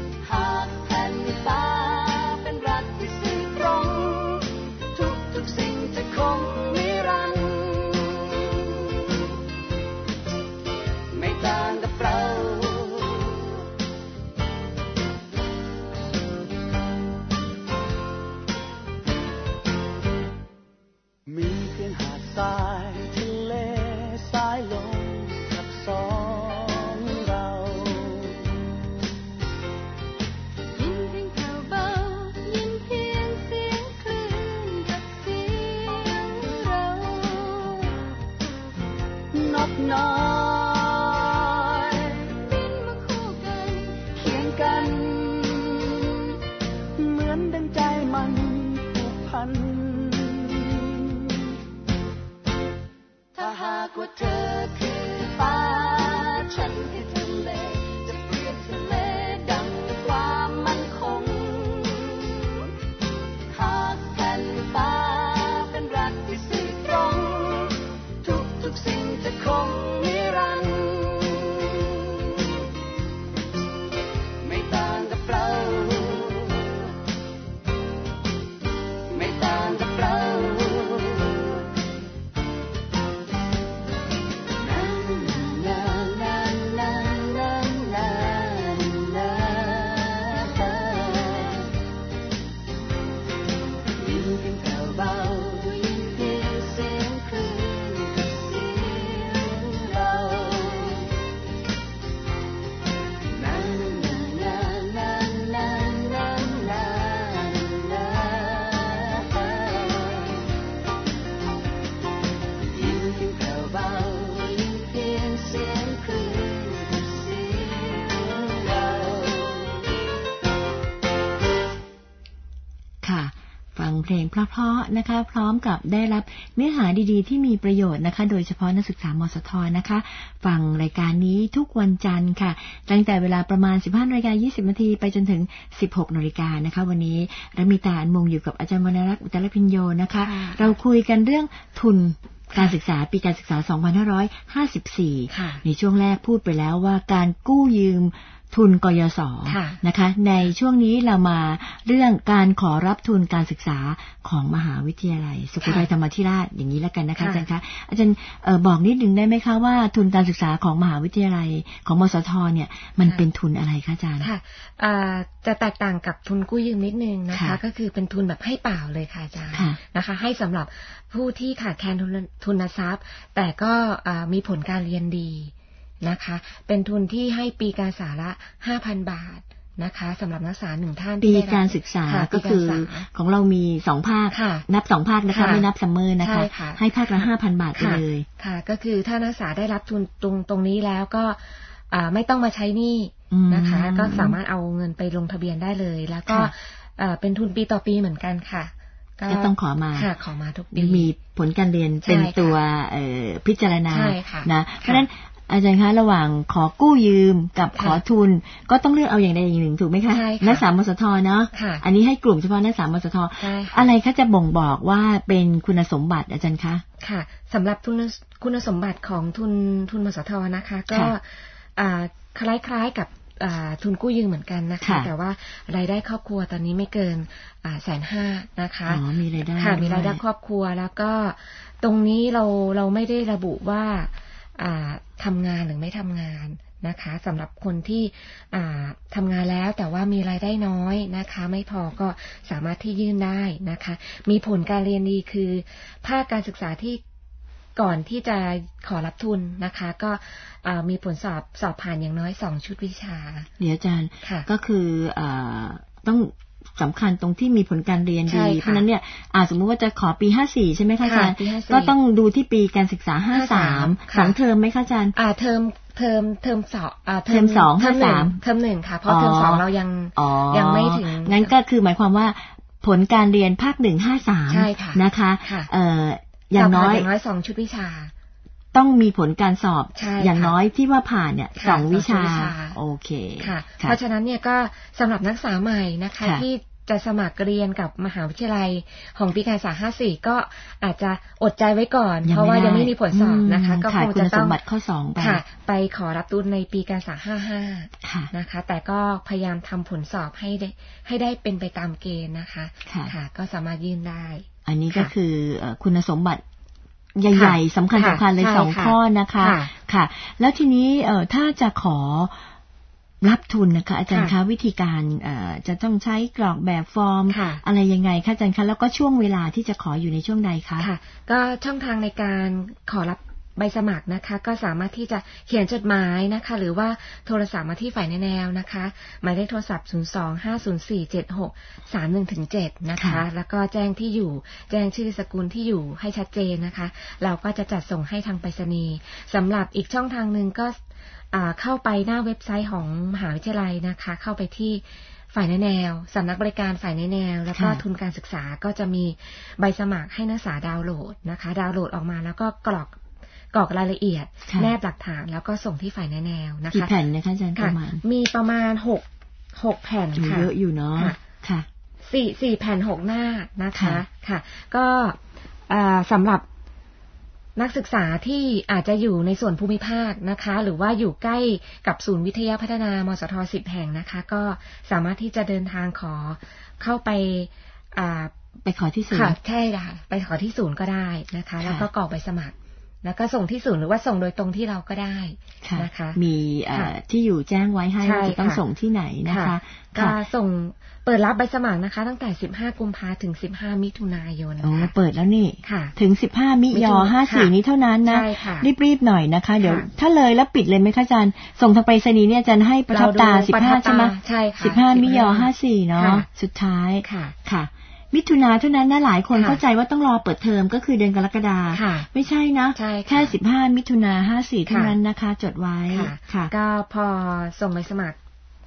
เพลงเพราะๆนะคะพร้อมกับได้รับเนื้อหาดีๆที่มีประโยชน์นะคะโดยเฉพาะนักศึกษามสทนะคะฟังรายการนี้ทุกวันจันทร์ค่ะตั้งแต่เวลาประมาณ สิบห้านาฬิกายี่สิบนาทีไปจนถึง สิบหกนาฬิกานะคะวันนี้รมิตาอันมงอยู่กับอาจารย์วรรณรักษ์อุตตรพิญโยนะคะเราคุยกันเรื่องทุนการศึกษาปีการศึกษาสองพันห้าร้อยห้าสิบสี่ในช่วงแรกพูดไปแล้วว่าการกู้ยืมทุนกยศนะคะในช่วงนี้เรามาเรื่องการขอรับทุนการศึกษาของมหาวิทยาลัยสุโขทัยธรรมาธิราชอย่างนี้แล้วกันนะคะอาจารย์คะอาจารย์บอกนิดนึงได้ไหมคะว่าทุนการศึกษาของมหาวิทยาลัยของมสทเนี่ยมันเป็นทุนอะไรคะอาจารย์ค่ะจะแตกต่างกับทุนกู้ยืมนิดนึงนะคะก็คือเป็นทุนแบบให้เปล่าเลยค่ะอาจารย์นะคะให้สำหรับผู้ที่ขาดแคลนทุนทรัพย์แต่ก็มีผลการเรียนดีนะคะเป็นทุนที่ให้ปีการศึกษาละ ห้าพัน บาทนะคะสำหรับนักศึกษาหนึ่งท่านปีการศึกษาก็คือของเรามีสองภาคนับสองภาคนะคะไม่นับซัมเมอร์นะคะให้ภาคละ ห้าพัน บาทไปเลยค่ะก็คือถ้านักศึกษาได้รับทุนตรงตรงนี้แล้วก็ไม่ต้องมาใช้หนี้นะคะก็สามารถเอาเงินไปลงทะเบียนได้เลยแล้วก็เป็นทุนปีต่อปีเหมือนกันค่ะก็ต้องขอมาค่ะขอมาทุกปีมีผลการเรียนเป็นตัวพิจารณานะเพราะฉะนั้นอาจารย์คะระหว่างขอกู้ยืมกับขอทุนก็ต้องเลือกเอาอย่างใดอย่างหนึ่งถูกไหมคะนักศึกษามสทเนาะอันนี้ให้กลุ่มเฉพาะนักศึกษามสทอะไรคะจะบ่งบอกว่าเป็นคุณสมบัติอาจารย์คะค่ะสำหรับทุนคุณสมบัติของทุนทุนมสทนะคะก็คล้ายๆกับทุนกู้ยืมเหมือนกันนะคะแต่ว่ารายได้ครอบครัวตอนนี้ไม่เกินแสนห้านะคะอ๋อมีรายได้ค่ะมีรายได้ครอบครัวแล้วก็ตรงนี้เราเราไม่ได้ระบุว่าทำงานหรือไม่ทำงานนะคะสำหรับคนที่ทำงานแล้วแต่ว่ามีรายได้น้อยนะคะไม่พอก็สามารถที่ยื่นได้นะคะมีผลการเรียนดีคือภาคการศึกษาที่ก่อนที่จะขอรับทุนนะคะก็มีผลสอบสอบผ่านอย่างน้อยสองชุดวิชาเดี๋ยวอาจารย์ก็คือต้องสำคัญตรงที่มีผลการเรียนดีเพราะนั้นเนี่ยสมมุติว่าจะขอปีห้าสี่ใช่ไหมคะอาจารย์ก็ต้องดูที่ปีการศึกษาห้าสามสองเทอมไหมคะอาจารย์เทอมเทอมเทอมสองเทอมสองห้าสามเทอมหนึ่งค่ะเพราะเทอมสองเรายังยังไม่ถึงงั้นก็คือหมายความว่าผลการเรียนภาคหนึ่งห้าสามนะคะอย่างน้อยอย่างน้อยสองชุดวิชาต้องมีผลการสอบอย่างน้อยที่ว่าผ่านเนี่ยสองวิชาโอเคค่ะเพราะฉะนั้นเนี่ยก็สำหรับนักศึกษาใหม่นะคะที่จะสมัครเรียนกับมหาวิทยาลัยของปีการศึกษาห้าสี่ก็อาจจะอดใจไว้ก่อนเพราะว่ายังไม่มีผลสอบนะคะก็คงจะต้องข้อสองไปไปขอรับทุนในปีการศึกษาห้าห้านะคะแต่ก็พยายามทำผลสอบให้ได้ให้ได้เป็นไปตามเกณฑ์นะคะค่ะก็สามารถยื่นได้อันนี้ก็คือคุณสมบัติใหญ่ๆสำคัญสำคัญเลยสองข้อนะคะค่ะแล้วทีนี้ถ้าจะขอรับทุนนะคะอาจารย์คะวิธีการจะต้องใช้กรอกแบบฟอร์มอะไรยังไงคะอาจารย์คะแล้วก็ช่วงเวลาที่จะขออยู่ในช่วงใดคะค่ะก็ช่องทางในการขอรับใบสมัครนะคะก็สามารถที่จะเขียนจดหมายนะคะหรือว่าโทรศัพท์มาที่ฝ่ายแนวนะคะหมายเลขโทรศัพท์ศูนย์ สอง ห้า ศูนย์ สี่ เจ็ด หก สาม หนึ่ง ถึง เจ็ดนะคะแล้วก็แจ้งที่อยู่แจ้งชื่อสกุลที่อยู่ให้ชัดเจนนะคะเราก็จะจัดส่งให้ทางไปรษณีย์สำหรับอีกช่องทางนึงก็เข้าไปหน้าเว็บไซต์ของมหาวิทยาลัยนะคะเข้าไปที่ฝ่ายแนวสำนักบริการฝ่ายแนวแล้วก็ทุนการศึกษาก็จะมีใบสมัครให้นักศึกษาดาวน์โหลดนะคะดาวน์โหลดออกมาแล้วก็กรอกกรอกรายละเอียดแนบหลักฐานแล้วก็ส่งที่ฝ่ายแนวนะคะกี่แผ่นนะคะอาจารย์ประมาณมีประมาณหกหกแผ่นค่ะเยอะอยู่เนาะค่ะสี่สี่แผ่นหกหน้านะคะค่ะก็สำหรับนักศึกษาที่อาจจะอยู่ในส่วนภูมิภาคนะคะหรือว่าอยู่ใกล้กับศูนย์วิทยาพัฒนามสทสิบแห่งนะคะก็สามารถที่จะเดินทางขอเข้าไปไปขอที่ศูนย์ค่ะใช่ค่ะไปขอที่ศูนย์ก็ได้นะคะแล้วก็กรอกใบสมัครแล้วก็ส่งที่ศูนย์หรือว่าส่งโดยตรงที่เราก็ได้นะคะมีที่อยู่แจ้งไว้ให้ว่าจะต้องส่งที่ไหนนะคะก็ส่งเปิดรับใบสมัครนะคะตั้งแต่สิบห้ากุมภาพันธ์ถึงสิบห้ามิถุนายนโอ้เปิดแล้วนี่ถึงสิบห้ามิยอห้าสี่นี้เท่านั้นนะรีบๆหน่อยนะคะเดี๋ยวถ้าเลยแล้วปิดเลยไหมคะอาจารย์ส่งทางไปรษณีย์เนี่ยอาจารย์ให้ประทับตาสิบห้าใช่ไหมใช่ค่ะสิบห้ามิยอห้าสี่เนาะสุดท้ายค่ะมิถุนาเท่านั้นนะหลายคนเข้าใจว่าต้องรอเปิดเทอมก็คือเดือนกรกฎาคมไม่ใช่นะแค่สิบห้ามิถุนาห้าสี่เท่านั้นนะคะจดไว้ค่ะก็พอส่งใบสมัคร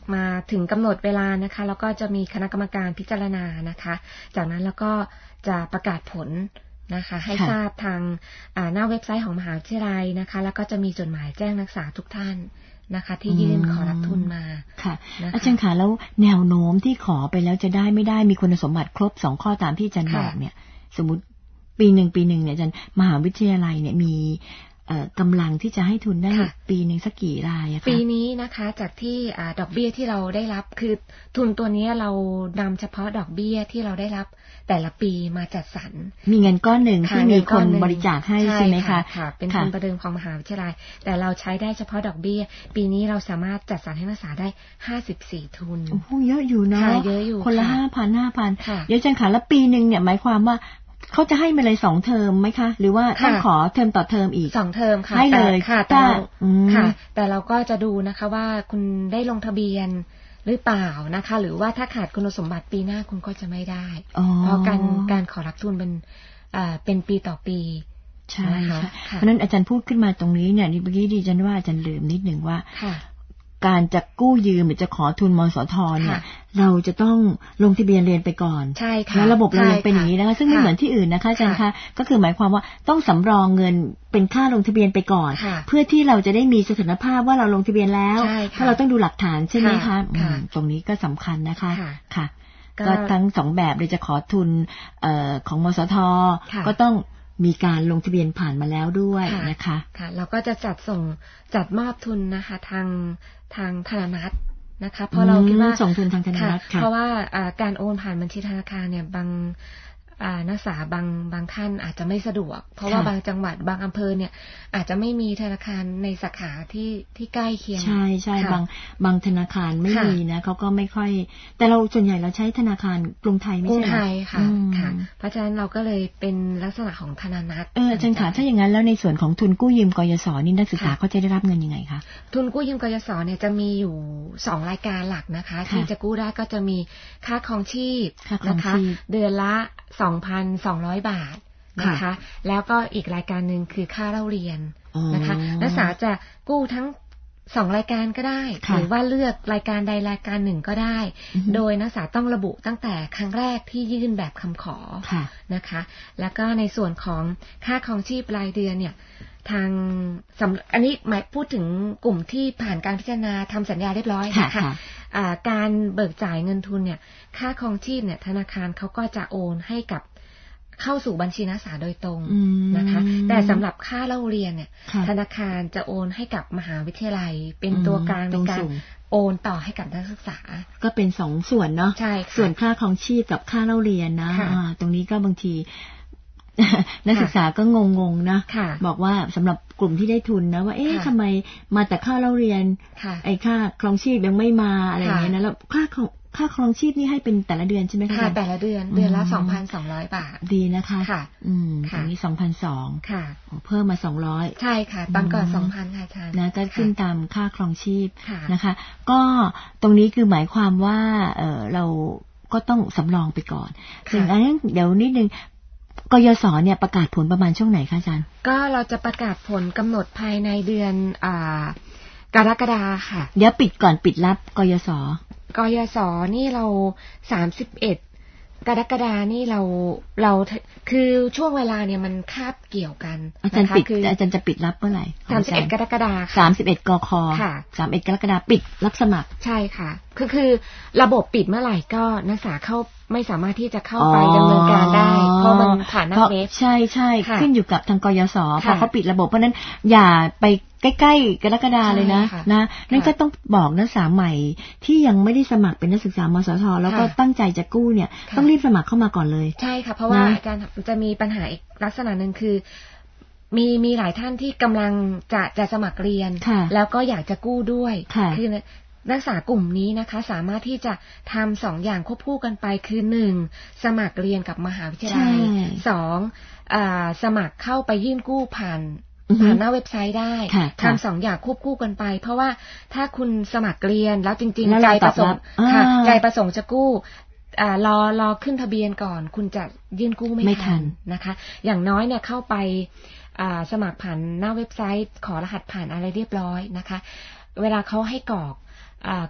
มาถึงกำหนดเวลานะคะแล้วก็จะมีคณะกรรมการพิจารณานะคะจากนั้นแล้วก็จะประกาศผลนะคะให้ทราบทางหน้าเว็บไซต์ของมหาวิทยาลัยนะคะแล้วก็จะมีจดหมายแจ้งนักศึกษาทุกท่านนะคะที่ยื่นขอรับทุนมาค่ะอาจารย์คะแล้วแนวโน้มที่ขอไปแล้วจะได้ไม่ได้มีคุณสมบัติครบสองข้อตามที่อาจารย์บอกเนี่ยสมมุติปีหนึ่งปีหนึ่งเนี่ยอาจารย์มหาวิทยาลัยเนี่ยมีกำลังที่จะให้ทุนได้ปีหนึ่งสักกี่รายอะคะปีนี้นะคะจากที่ดอกเบี้ยที่เราได้รับคือทุนตัวนี้เรานำเฉพาะดอกเบี้ยที่เราได้รับแต่ละปีมาจัดสรรมีเงินก้อนหนึ่งที่มีคนบริจาคให้ใช่ไหมคะค่ะเป็นทุนประเดิมของมหาวิทยาลัยแต่เราใช้ได้เฉพาะดอกเบี้ยปีนี้เราสามารถจัดสรรให้นักศึกษาได้ห้าสิบสี่ทุนโอ้โหเยอะอยู่เนาะเยอะอยู่คนละห้าพันห้าพันเดี๋ยวอาจารย์คะแล้วปีหนึ่งเนี่ยหมายความว่าเขาจะให้มาเลยสองเทอมไหมคะหรือว่าต้องขอเทอมต่อเทอมอีกสองเทอมค่ะให้เลยค่ะแต่ค่ะแต่เราก็จะดูนะคะว่าคุณได้ลงทะเบียนหรือเปล่านะคะหรือว่าถ้าขาดคุณสมบัติปีหน้าคุณก็จะไม่ได้เพราะการการขอรับทุนเป็นอ่าเป็นปีต่อปีใช่ค่ะเพราะนั้นอาจารย์พูดขึ้นมาตรงนี้เนี่ยเมื่อกี้ดิฉันว่าอาจารย์ลืมนิดหนึ่งว่าการจะกู้ยืมหรือจะขอทุนมสทเนี่ยเราจะต้องลงทะเบียนเรียนไปก่อนใช่ค่ะแล้วระบบเรายังเป็นอย่างนี้นะคะซึ่งไม่เหมือนที่อื่นนะคะอาจารย์คะก็คือหมายความว่าต้องสำรองเงินเป็นค่าลงทะเบียนไปก่อนเพื่อที่เราจะได้มีสถานภาพว่าเราลงทะเบียนแล้วเพราะเราต้องดูหลักฐานใช่ไหมคะตรงนี้ก็สำคัญนะคะค่ะก็ทั้งสองแบบเลยจะขอทุนของมสทก็ต้องมีการลงทะเบียนผ่านมาแล้วด้วยนะคะค่ะเราก็จะจัดส่งจัดมอบทุนนะคะทางทางธนานัตนะคะเพราะเราคิดว่าส่งทุนทางธนานัตเพราะว่าการโอนผ่านบัญชีธนาคารเนี่ยบางนักศึกษาบางบางท่านอาจจะไม่สะดวกเพราะว่าบางจังหวัดบางอำเภอเนี่ยอาจจะไม่มีธนาคารในสาขาที่ที่ใกล้เคียงใช่ใช่บางบางธนาคารไม่มีนะเขาก็ไม่ค่อยแต่เราส่วนใหญ่เราใช้ธนาคารกรุงไทยไม่ใช่กรุงไทยค่ะค่ะเพราะฉะนั้นเราก็เลยเป็นลักษณะของธนานัตเอออาจารย์คะถ้าอย่างนั้นแล้วในส่วนของทุนกู้ยืมกยศนี่นักศึกษาเขาจะได้รับเงินยังไงคะทุนกู้ยืมกยศเนี่ยจะมีอยู่สองรายการหลักนะคะที่จะกู้ได้ก็จะมีค่าครองชีพนะคะเดือนละ สองพันสองร้อย บาทนะคะแล้วก็อีกรายการหนึ่งคือค่าเล่าเรียนนะคะนักศึกษาจะกู้ทั้งสองรายการก็ได้หรือว่าเลือกรายการใดรายการหนึ่งก็ได้โดยนักศึกษาต้องระบุตั้งแต่ครั้งแรกที่ยื่นแบบคำขอนะคะแล้วก็ในส่วนของค่าครองชีพรายเดือนเนี่ยทางอันนี้หมายพูดถึงกลุ่มที่ผ่านการพิจารณาทำสัญญาเรียบร้อยนะคะการเบิกจ่ายเงินทุนเนี่ยค่าครองชีพเนี่ยธนาคารเขาก็จะโอนให้กับเข้าสู่บัญชีนักศึกษาโดยตรงนะคะแต่สำหรับค่าเล่าเรียนเนี่ยธนาคารจะโอนให้กับมหาวิทยาลัยเป็นตัวกลางในการโอนต่อให้กับนักศึกษาก็เป็นสองส่วนเนาะส่วนค่าครองชีพกับค่าเล่าเรียนนะตรงนี้ก็บางทีนักศึกษาก็งงๆนะบอกว่าสำหรับกลุ่มที่ได้ทุนนะว่าเอ๊ะทำไมมาแต่ค่าเล่าเรียนไอ้ค่าครองชีพยังไม่มาอะไรอย่างเงี้ยนะแล้วค่าค่าครองชีพนี่ให้เป็นแต่ละเดือนใช่ไหมคะค่ะแต่ละเดือนเดือนละ สองพันสองร้อย บาทดีนะคะค่ะอืมตรงนี้ สองพันสองร้อย ค่ะเพิ่มมาสองร้อยใช่ค่ะตอนก่อน สองพัน ค่ะอาจารย์นะก็ขึ้นตามค่าครองชีพนะคะก็ตรงนี้คือหมายความว่าเออเราก็ต้องสำรองไปก่อนถึงอันนี้เดี๋ยวนิดนึงกยศเนี่ยประกาศผลประมาณช่วงไหนคะอาจารย์ก็เราจะประกาศผลกำหนดภายในเดือนอ่ากรกฎาค่ะเดี๋ยวปิดก่อนปิดรับกยศกยศนี่เราสามสิบเอ็ดกรกฎานี่เราเราคือช่วงเวลาเนี่ยมันคาบเกี่ยวกันอาจารย์ปิดอาจารย์จะปิดรับเมื่อไหร่สามสิบเอ็ดกรกฎาคมสามสิบเอ็ดกคค่ะสามสิบเอ็ดกรกฎาปิดรับสมัครใช่ค่ะคือคือระบบปิดเมื่อไหร่ก็นักศึกษาเข้าไม่สามารถที่จะเข้าไปดำเนินการได้เพราะมันผ่านหน้าเว็บใช่ใช่ขึ้นอยู่กับทางกยศพอเขาปิดระบบเพราะนั้นอย่าไปใกล้ๆกรกฎาเลยนะนะนั่นก็ต้องบอกนักศึกษาใหม่ที่ยังไม่ได้สมัครเป็นนักศึกษามสทแล้วก็ตั้งใจจะกู้เนี่ยต้องรีบสมัครเข้ามาก่อนเลยใช่ค่ะเพราะว่าอาจารย์จะมีปัญหาอีกลักษณะนึงคือมีมีหลายท่านที่กำลังจะจะสมัครเรียนแล้วก็อยากจะกู้ด้วยคือนักศึกษากลุ่มนี้นะคะสามารถที่จะทำสองอย่างควบคู่กันไปคือหนึ่งสมัครเรียนกับมหาวิทยาลัยสองสมัครเข้าไปยื่นกู้ผ่านผ่านหน้าเว็บไซต์ได้ทำสองอย่างควบคู่กันไปเพราะว่าถ้าคุณสมัครเรียนแล้วจริงๆใจประสงค์ค่ะใจประสงค์จะกู้รอรอขึ้นทะเบียนก่อนคุณจะยื่นกู้ไม่ทันนะคะอย่างน้อยเนี่ยเข้าไปสมัครผ่านหน้าเว็บไซต์ขอรหัสผ่านอะไรเรียบร้อยนะคะเวลาเขาให้กรอกกรอก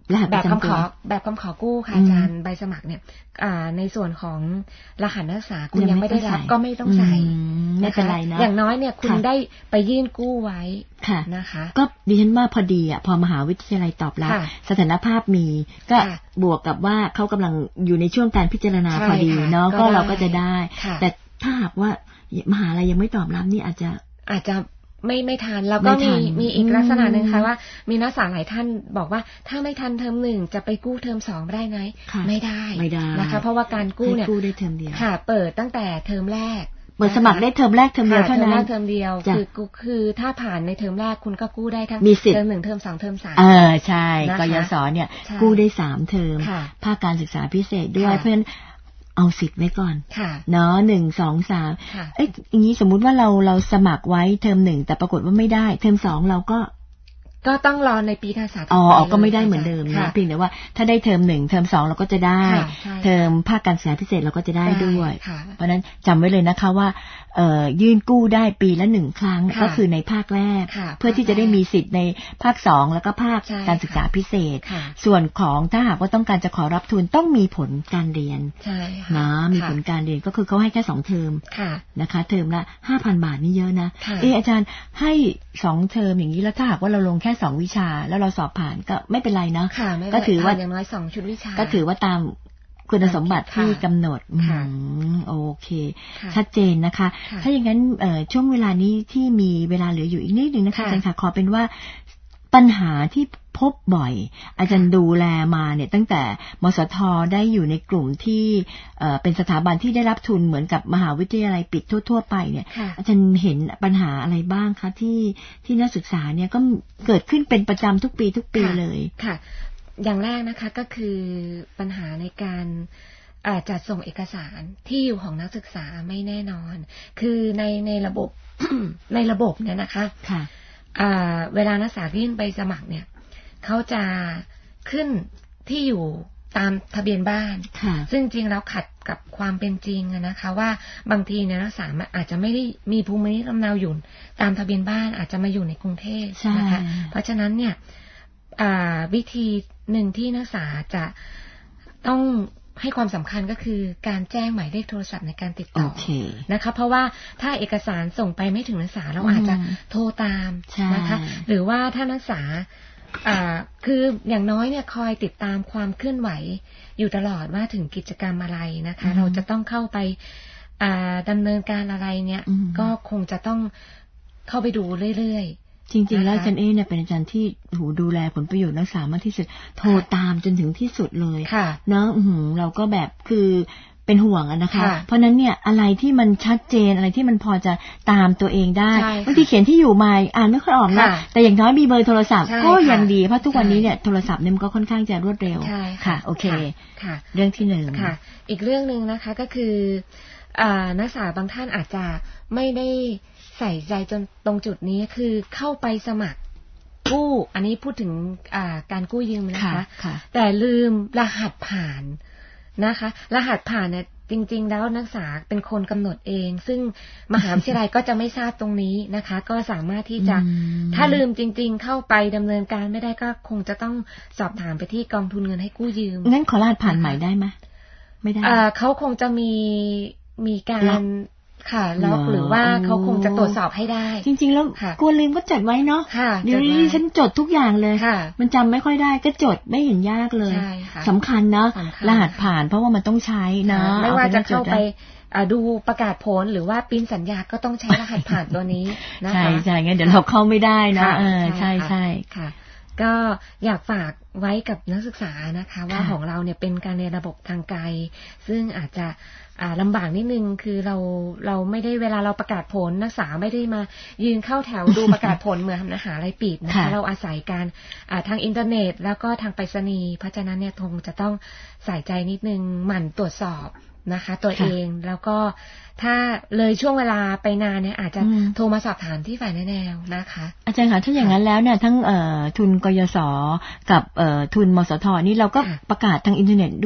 แบบคำขอแบบคำขอกู้ค่ะอาจารย์ใบสมัครเนี่ยในส่วนของรหัสนักศึกษาคุณยังไม่ได้รับก็ไม่ต้องใส่ไม่เป็นไรนะอย่างน้อยเนี่ยคุณได้ไปยื่นกู้ไว้นะคะก็ดิฉันว่าพอดีอ่ะพอมหาวิทยาลัยตอบรับสถานภาพมีก็บวกกับว่าเขากำลังอยู่ในช่วงการพิจารณาพอดีเนาะก็เราก็จะได้แต่ถ้าหากว่ามหาลัยยังไม่ตอบรับนี่อาจจะอาจจะไม่ไม่ทันแล้วก็มีมีอีกลักษณะหนึ่งค่ะว่ามีนักศึกษาหลายท่านบอกว่าถ้าไม่ทันเทอมหนึ่งจะไปกู้เทอมสองได้ไหมไม่ได้ไม่ได้นะคะเพราะว่าการกู้เนี่ยกู้ได้เทอมเดียวค่ะเปิดตั้งแต่เทอมแรกเปิดสมัครได้เทอมแรกเทอมเดียวเท่านั้นเทอมแรกเทอมเดียวคือคือถ้าผ่านในเทอมแรกคุณก็กู้ได้ทั้งเทอมหนึ่งเทอมสองเทอมสามเออใช่กยศเนี่ยกู้ได้สามเทอมภาคการศึกษาพิเศษด้วยเพราะฉะนั้นเอาสิทธิ์ไว้ก่อนเนาะหนึ่งสองสามเอ้ยอย่างนี้สมมุติว่าเราเราสมัครไว้เทอมหนึ่งแต่ปรากฏว่าไม่ได้เทอมสองเราก็ก็ต้องรอในปีการศึกษาอ๋อก็ไม่ได้เหมือนเดิมนะเพียงแต่ว่าถ้าได้เทอมหนึ่งเทอมสองเราก็จะได้เทอมภาคการศึกษาพิเศษเราก็จะได้ด้วยเพราะนั้นจำไว้เลยนะคะว่าเอ่อยื่นกู้ได้ปีละหนึ่งครั้งก็คือในภาคแรกเพื่อที่จะได้มีสิทธิ์ในภาคสองแล้วก็ภาคการศึกษาพิเศษส่วนของถ้าหากว่าต้องการจะขอรับทุนต้องมีผลการเรียนนะมีผลการเรียนก็คือเขาให้แค่สองเทอมนะคะเทอมละ ห้าพัน บาทนี่เยอะนะเอออาจารย์ให้สองเทอมอย่างนี้แล้วถ้าหากว่าเราลงแค่สองวิชาแล้วเราสอบผ่านก็ไม่เป็นไรเนาะก็ถือว่าอย่างน้อยสองชุดวิชาก็ถือว่าตามคุณสมบัติที่กำหนดโอเคชัดเจนนะคะถ้าอย่างนั้นช่วงเวลานี้ที่มีเวลาเหลืออยู่อีกนิดนึงนะคะอาจารย์ค่ะขอเป็นว่าปัญหาที่พบบ่อยอาจารย์ดูแลมาเนี่ยตั้งแต่มสทได้อยู่ในกลุ่มที่เป็นสถาบันที่ได้รับทุนเหมือนกับมหาวิทยาลัยปิดทั่วๆไปเนี่ยอาจารย์เห็นปัญหาอะไรบ้างคะที่ที่นักศึกษาเนี่ยก็เกิดขึ้นเป็นประจำทุกปีทุกปีเลยค่ะอย่างแรกนะคะก็คือปัญหาในการจัดส่งเอกสารที่อยู่ของนักศึกษาไม่แน่นอนคือในในระบบ ในระบบเนี่ยนะคะเวลานักศึกษายื่นใบสมัครเนี่ยเขาจะขึ้นที่อยู่ตามทะเบียนบ้านซึ่งจริงแล้วขัดกับความเป็นจริงนะคะว่าบางทีเนี่ยนักศึกษาอาจจะไม่ได้มีภูมิลำเนาอยู่ตามทะเบียนบ้านอาจจะมาอยู่ในกรุงเทพนะคะเพราะฉะนั้นเนี่ยวิธีหนึ่งที่นักศึกษาจะต้องให้ความสำคัญก็คือการแจ้งหมายเลขโทรศัพท์ในการติดต่อ okay. นะคะเพราะว่าถ้าเอกสารส่งไปไม่ถึงนักศึกษาเราอาจจะโทรตามนะคะหรือว่าถ้านักศึกษาคืออย่างน้อยเนี่ยคอยติดตามความเคลื่อนไหวอยู่ตลอดว่าถึงกิจกรรมอะไรนะคะเราจะต้องเข้าไปดำเนินการอะไรเนี่ยก็คงจะต้องเข้าไปดูเรื่อยๆจริงๆแล้วอาจารย์เอเนี่ยเป็นอาจารย์ที่หูดูแลผลประโยชน์นักศึกษามากที่สุดโทรตามจนถึงที่สุดเลยเนาะเราก็แบบคือเป็นห่วงนะคะเพราะนั้นเนี่ยอะไรที่มันชัดเจนอะไรที่มันพอจะตามตัวเองได้บางทีเขียนที่อยู่มาอ่านไม่ค่อยออกนะแต่อย่างน้อยมีเบอร์โทรศัพท์ก็ยังดีเพราะทุกวันนี้เนี่ยโทรศัพท์เนี่ยมันก็ค่อนข้างจะรวดเร็วค่ะโอเคเรื่องที่หนึ่งค่ะอีกเรื่องนึงนะคะก็คือนักศึกษาบางท่านอาจจะไม่ได้ใส่ใจจนตรงจุดนี้คือเข้าไปสมัครกู้อันนี้พูดถึงการกู้ยืมนะคะแต่ลืมรหัสผ่านนะคะรหัสผ่านเนี่ยจริงๆแล้วนักศึกษาเป็นคนกำหนดเองซึ่งมหาวิทยาลัยก็จะไม่ทราบตรงนี้นะคะก็สามารถที่จะถ้าลืมจริงๆเข้าไปดำเนินการไม่ได้ก็คงจะต้องสอบถามไปที่กองทุนเงินให้กู้ยืมงั้นขอรหัสผ่านใหม่ได้ไหมไม่ได้เขาคงจะมีมีการค่ะล็อกหรือว่าเขาคงจะตรวจสอบให้ได้จริงๆแล้วกลัวลืมก็จดไว้เนาะเดี๋ยวนี้ฉันจดทุกอย่างเลยมันจำไม่ค่อยได้ก็จดไม่เห็นยากเลยสำคัญเนาะรหัสผ่านเพราะว่ามันต้องใช้นะไม่ว่าจะเข้าไปดูประกาศผลหรือว่าปริ้นสัญญาก็ต้องใช้รหัสผ่านตัวนี้นะคะใช่ใช่งั้นเดี๋ยวเราเข้าไม่ได้นะเออใช่ใช่ค่ะก็อยากฝากไว้กับนักศึกษานะคะว่าของเราเนี่ยเป็นการเรียนระบบทางไกลซึ่งอาจจะลำบากนิดนึงคือเราเราไม่ได้เวลาเราประกาศผลนักศึกษาไม่ได้มายืนเข้าแถวดูประกาศผลเหมือนมหาลัยปิดนะคะเราอาศัยการทางอินเทอร์เน็ตแล้วก็ทางไปรษณีย์เพราะฉะนั้นเนี่ยคงจะต้องใส่ใจนิดนึงหมั่นตรวจสอบนะคะตัวเองแล้วก็ถ้าเลยช่วงเวลาไปนานเนี่ยอาจจะโทรมาสอบถามที่ฝ่ายแนวนะคะอาจารย์คะถ้าอย่างนั้นแล้วเนี่ยทั้งทุนกยศกับทุนมสทนี่เราก็ประกาศทางอินเทอร์เน็ตด้วย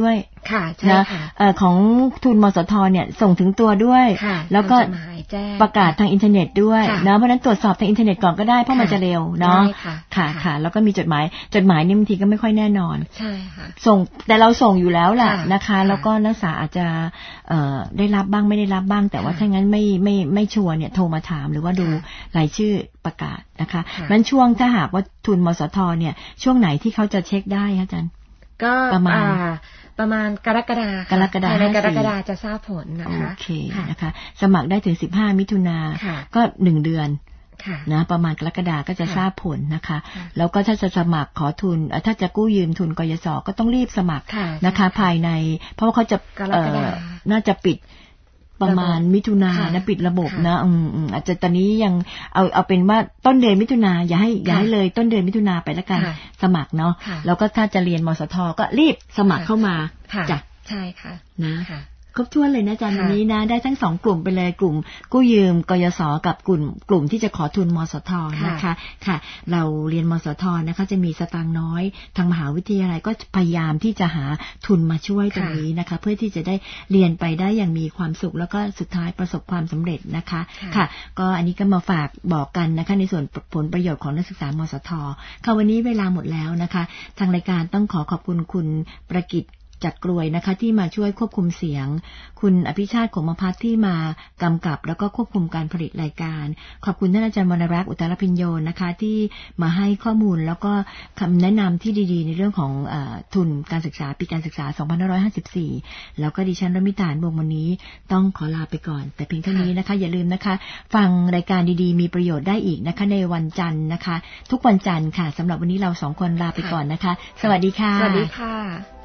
นะของทุนมสทเนี่ยส่งถึงตัวด้วยแล้วก็ประกาศทางอินเทอร์เน็ตด้วยนะเพราะนั้นตรวจสอบทางอินเทอร์เน็ตก่อนก็ได้เพราะมันจะเร็วเนาะค่ะค่ะแล้วก็มีจดหมายจดหมายนี่บางทีก็ไม่ค่อยแน่นอนใช่ค่ะส่งแต่เราส่งอยู่แล้วแหละนะคะแล้วก็นักศึกษาอาจจะได้รับบ้างไม่ได้รับบ้างแต่ว่าถ้างั้นไม่ไม่ไม่ชัวร์เนี่ยโทรมาถามหรือว่าดูรายชื่อประกาศนะคะนั้นช่วงถ้าหากว่าทุนมสทเนี่ยช่วงไหนที่เขาจะเช็คได้คะอาจารย์ก็ประมาณประมาณกรกฎาคมกรกฎาคมในกรกฎาคมจะทราบผลนะคะโอเคนะคะสมัครได้ถึงสิบห้ามิถุนาก็หนึ่งเดือนนะประมาณกรกฎาคมก็จะทราบผลนะคะแล้วก็ถ้าจะสมัครขอทุนถ้าจะกู้ยืมทุนกยศก็ต้องรีบสมัครนะคะภายในเพราะว่าเขาจะน่าจะปิดประมาณมิถุนายนนะปิดระบบนะอืมอาจจะตอนนี้ยังเอาเอาเป็นว่าต้นเดือนมิถุนาอย่าให้อย่าให้เลยต้นเดือนมิถุนาไปแล้วกันสมัครเนาะแล้วก็ถ้าจะเรียนมสทก็รีบสมัครเข้ามาจ้ะใช่ค่ะนะครบถ้วนเลยนะอาจารย์วันนี้นะได้ทั้งสองกลุ่มไปเลยกลุ่มกู้ยืมกยศกับกลุ่มกลุ่มที่จะขอทุนมสทนะคะค่ะเราเรียนมสทนะคะจะมีสตางค์น้อยทางมหาวิทยาลัยก็พยายามที่จะหาทุนมาช่วยตรงนี้นะคะเพื่อที่จะได้เรียนไปได้อย่างมีความสุขแล้วก็สุดท้ายประสบความสำเร็จนะคะค่ะก็อันนี้ก็มาฝากบอกกันนะคะในส่วนผลประโยชน์ของนักศึกษามสทค่ะวันนี้เวลาหมดแล้วนะคะทางรายการต้องขอขอบคุณคุณประกิตจัดกรวยนะคะที่มาช่วยควบคุมเสียงคุณอภิชาติขมภัทรที่มากำกับแล้วก็ควบคุมการผลิตรายการขอบคุณท่านอาจารย์วรรณรักษ์อุตตรพิญโยนะคะที่มาให้ข้อมูลแล้วก็คำแนะนำที่ดีๆในเรื่องของเอ่อทุนการศึกษาปีการศึกษาสองพันห้าร้อยห้าสิบสี่แล้วก็ดิฉันรมิตา วงศ์มณีต้องขอลาไปก่อนแต่เพียงเท่านี้นะคะอย่าลืมนะคะฟังรายการดีๆมีประโยชน์ได้อีกนะคะในวันจันทร์นะคะทุกวันจันทร์ค่ะสำหรับวันนี้เราสองคนลาไปก่อนนะคะสวัสดีค่ะสวัสดีค่ะ